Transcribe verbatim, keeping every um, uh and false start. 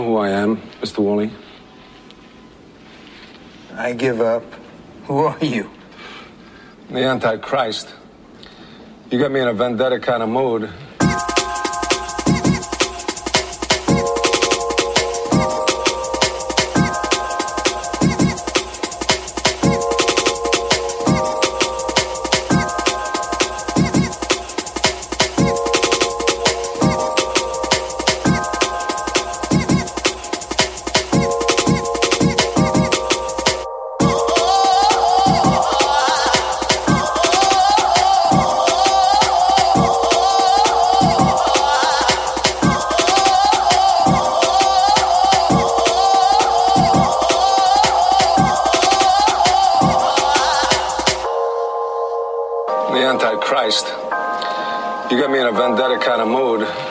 Who I am, Mister Woolley? I give up. Who are you? The Antichrist. You got me in a vendetta kind of mood. The Antichrist. You got me in a vendetta kind of mood.